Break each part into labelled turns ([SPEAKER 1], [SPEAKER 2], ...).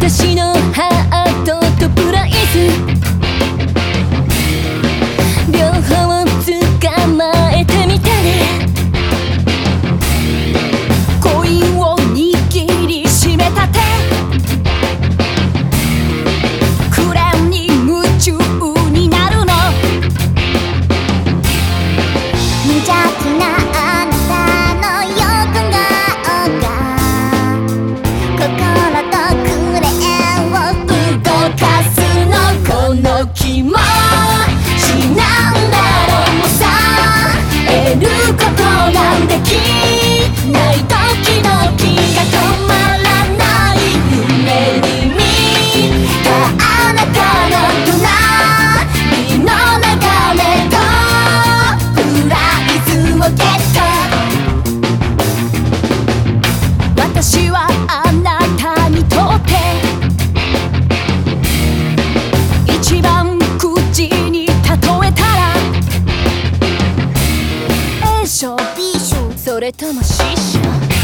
[SPEAKER 1] 私のハートとプライス両方捕まえてみてね。コインを握りしめた手クレーンに夢中になるの。
[SPEAKER 2] 無邪気なあなたの横顔が心とクレーンを
[SPEAKER 1] 動かすの。この気持ちなんだろうさ。得ることができないドキドキが止まらない。夢に見たあなたの隣の眺めとプライズをゲット。私はあなたにとって一番口に例えたら A 賞
[SPEAKER 2] B 賞
[SPEAKER 1] それとも C 賞。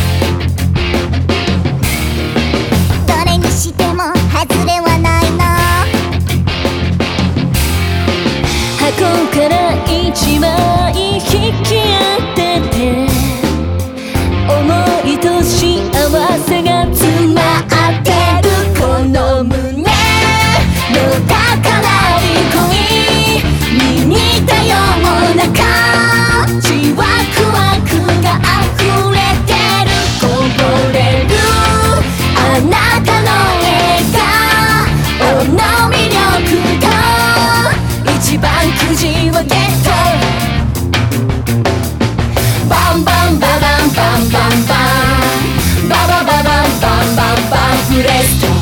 [SPEAKER 2] どれにしても外れはないの。
[SPEAKER 1] 箱から一枚引き当てて思いと幸せが詰まってるこの胸の高鳴り声に似たような感じワクワクが溢れてる。こぼれるあなたの笑顔の魅力と一番くじをゲット。バンバンババンバンバンバンババババンバンバンバンプレスト。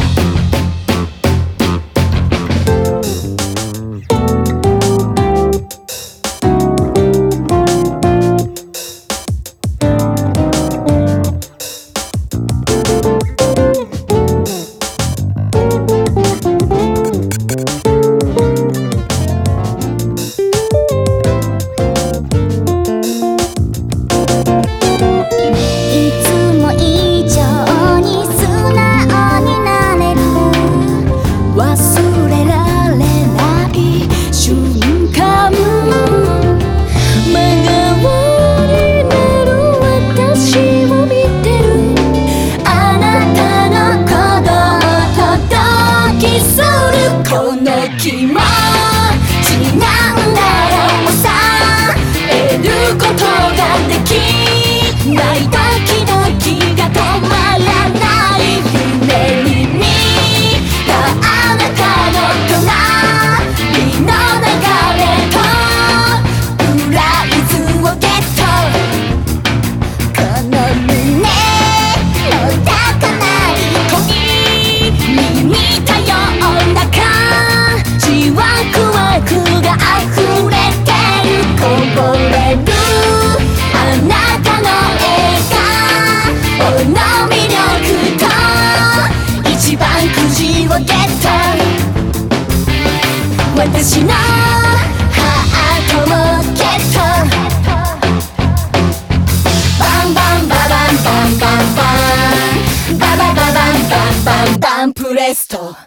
[SPEAKER 2] いつも以上に素直になれる
[SPEAKER 1] 忘れられない瞬間。真顔になる私を見てるあなたの鼓動とドキするこの気持ちなんだろうさ。得ることができないドキドキが止まらない。夢に見たあなたの隣の流れとプライズをゲット。
[SPEAKER 2] この胸の高鳴り
[SPEAKER 1] 恋に似たような感じワクワクが溢れてる。こぼれるあなたの笑顔の魅力と一番くじをゲット。私のハートもゲット。バンバンババンバンバンバンババババンバンバンバンプレスト。